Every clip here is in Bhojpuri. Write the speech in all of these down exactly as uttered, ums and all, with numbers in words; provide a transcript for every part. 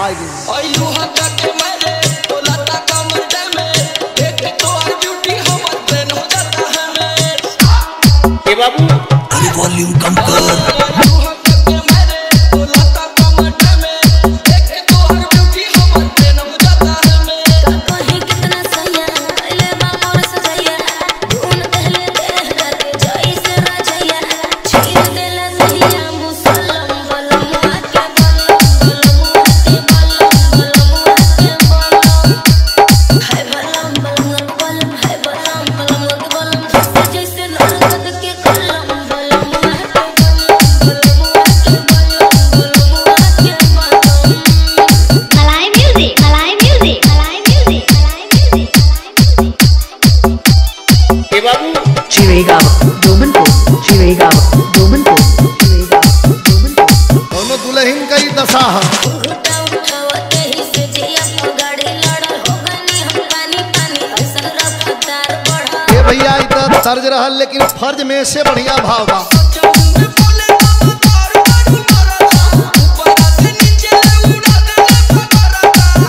आगे आइलू हटा के मेरे बोला ता कमर में देख तो हर ब्यूटी हमर ट्रेन हो जाता है मैं ए बाबू अरे वॉल्यूम कम कर। आइलू हटा के मेरे बोला ता कमर में देख तो हर ब्यूटी हमर ट्रेन हो जाता है मैं कहीं कितना सैया ले बामोर सजैया धुन पहले देह करके जाई से राजैया छीन देला सैया मुसलम बलमुआ के बलमुआ के बलमुआ के बलम है बलम बलमुआ बलम है बलम बलमुआ के बलम धस जैसे नरगद के कलम बलमुआ के बलमुआ के बलम बलमुआ के बलम मलाई म्यूजिक मलाई म्यूजिक मलाई म्यूजिक मलाई म्यूजिक ए बाबू Chirega, Domanpo, Chirega, Domanpo, Chirega, Domanpo. दोनों दुल्हन का ही दशा है। उठा उठावते ही से जिया गाड़ी लड़ल हो गनी हम पानी पानी ऐसन रफ्तार बढ़ा ये भैया इधर सर्ज रहा लेकिन फर्ज में से बढ़िया भाव बा। चौंगे बोले बाबा तार तारू मारा था ऊपर से नीचे उड़ा दे फकरा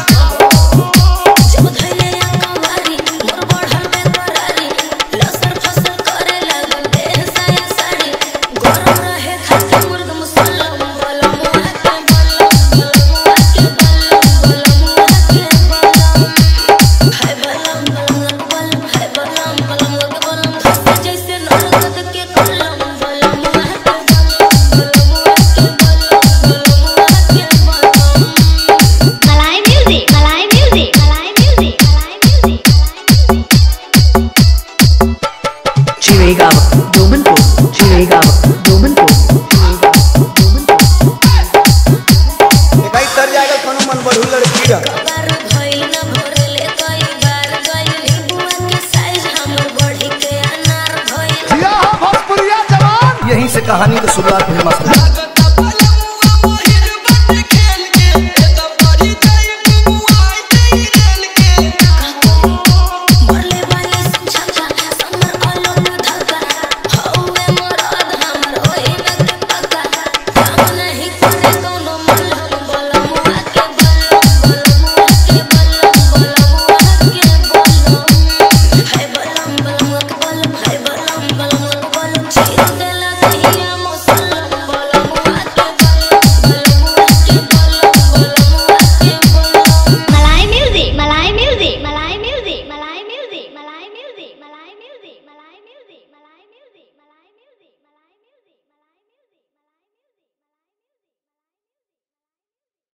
जब धैले कवारी मोर बढ़ल में करारी लसर फसल करे लागल देह साया साड़ी गरम रहे खातिर मुर्ग मुसल्लम बलमुआ के बलम बलमुआ के बलम बलमुआ के बलम है बलम बलमुआ के बलम है बलम बलमुआ के बलम धस जैसे नरगद के कलम बलमुआ के बलम बलमुआ के बलम बलमुआ के बलम मलाई म्यूजिक मलाई म्यूजिक मलाई म्यूजिक मलाई music Chirega, Domanpo, Chirega, Domanpo, Chirega, Domanpo. भाई तर जाएगा कोनो मन बढ़ू लड़की रह। बार भइल न भरले कई बार गइल बुआ के साइज हमर बढ़ी के अनार भइल जिया हो भोजपुरिया जवान। यहीं से कहानी की शुरुआत हुई मस्त।